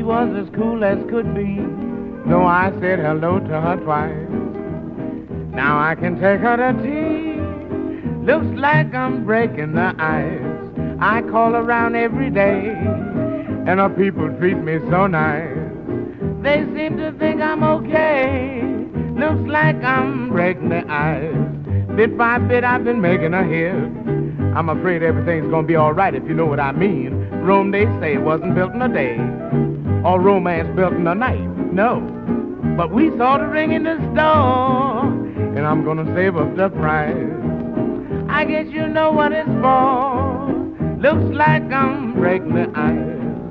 was as cool as could be, though I said hello to her twice. Now I can take her to tea. Looks like I'm breaking the ice. I call around every day, and her people treat me so nice. They seem to think I'm okay. Looks like I'm breaking the ice. Bit by bit I've been making a hit. I'm afraid everything's gonna be alright if you know what I mean. Rome, they say, it wasn't built in a day, or romance built in a night. No, but we saw the ring in the store, and I'm gonna save up the price. I guess you know what it's for. Looks like I'm breaking the ice.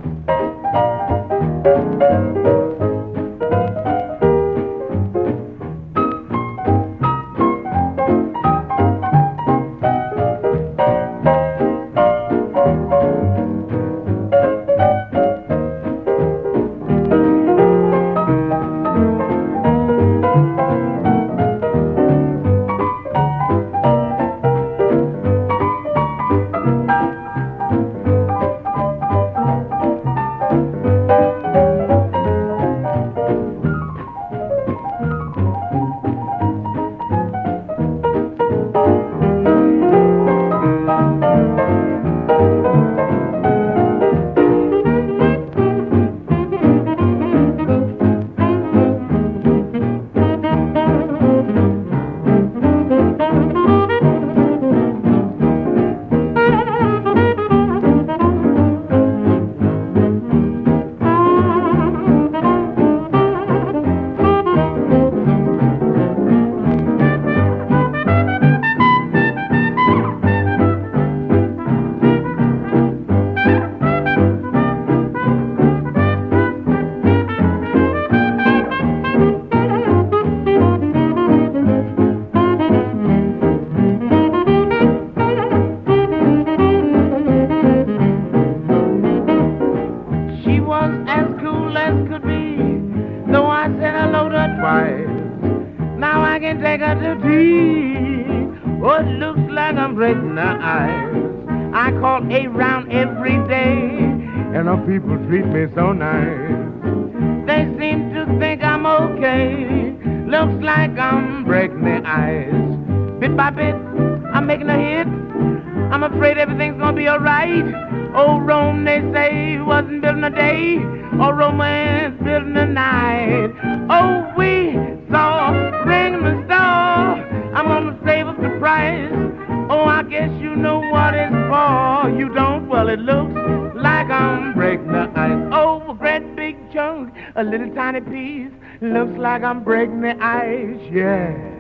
Now I can take her to tea. Oh, it looks like I'm breaking the ice. I call around every day, and the people treat me so nice. They seem to think I'm okay. Looks like I'm breaking the ice. Bit by bit, I'm making a hit. I'm afraid everything's gonna be alright. Old Rome, they say, wasn't built in a day, or romance built in a night. Oh, we saw ring in the store. I'm gonna save up the price. Oh, I guess you know what it's for. You don't? Well, it looks like I'm breaking the ice. Oh, a great big chunk, a little tiny piece. Looks like I'm breaking the ice, yeah.